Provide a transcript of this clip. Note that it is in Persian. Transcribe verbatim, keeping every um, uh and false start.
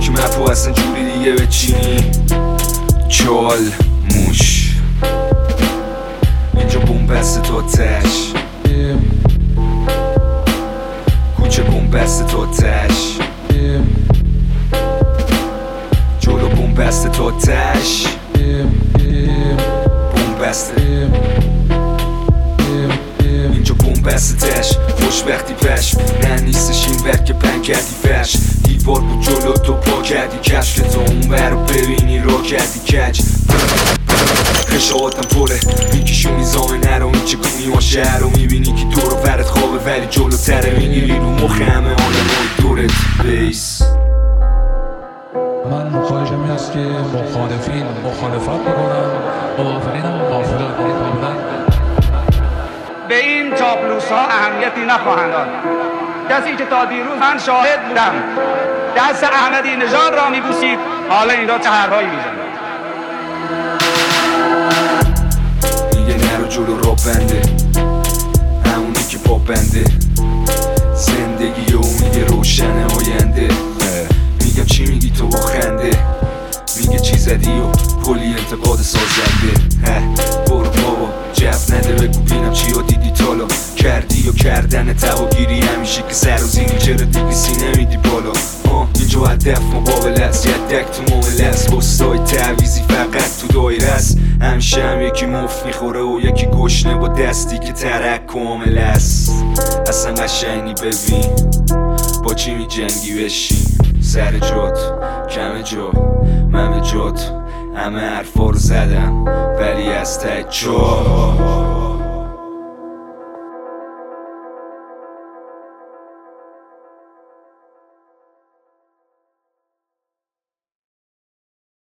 که مفو اصلا جوری دیگه بچینی چال موش اینجا بومبست تو تش کوچه بومبست تو تش جلو بومبست تو تش بومبست اینجا بومبستش خوشبختی پش نه نیستش این ور که پن کردی فش دیوار بود جلو تو پا کردی کش که تو اون ور رو ببینی رو کردی کج خشاواتم پره میکشون میزامه نرو این چه کنی ما شهر رو میبینی که تو رو ورد خوابه ولی جلو تره میگیری رو مخ همه آنه های دورت بیس. من مخواهشم این است که مخالفین مخالفت بکنم موافقین هم موافقت بکنم. به این چاپلوس ها اهمیتی نخواهند داد. کسی که تا دیروز من شاهد بودم دست احمدی نژاد را میبوسید حالا این را چه حرفایی میزند. دیگه نرو جلو را بنده همونی که پا بنده زندگی و میگه روشن آینده میگم چی میگی تو با خنده میگه چی زدی و کلی انتقاد سازنده برو بابا جب نده بگو بینم چی ها دیدی تالا کردی و کردن تواگیری همیشه که سر و زیری چرا دیگریسی نمیدی بالا اینجا هدف مقابل است یدک تو معامله است بستای تعویزی فقط تو دایره است همیشه هم یکی مفت میخوره و یکی گشنه با دستی که ترک کامل است اصلا قشنگی ببین با چی می جنگی بشین سر جات کم جا من به جات همه حرفا رو زدم ولی از ته جا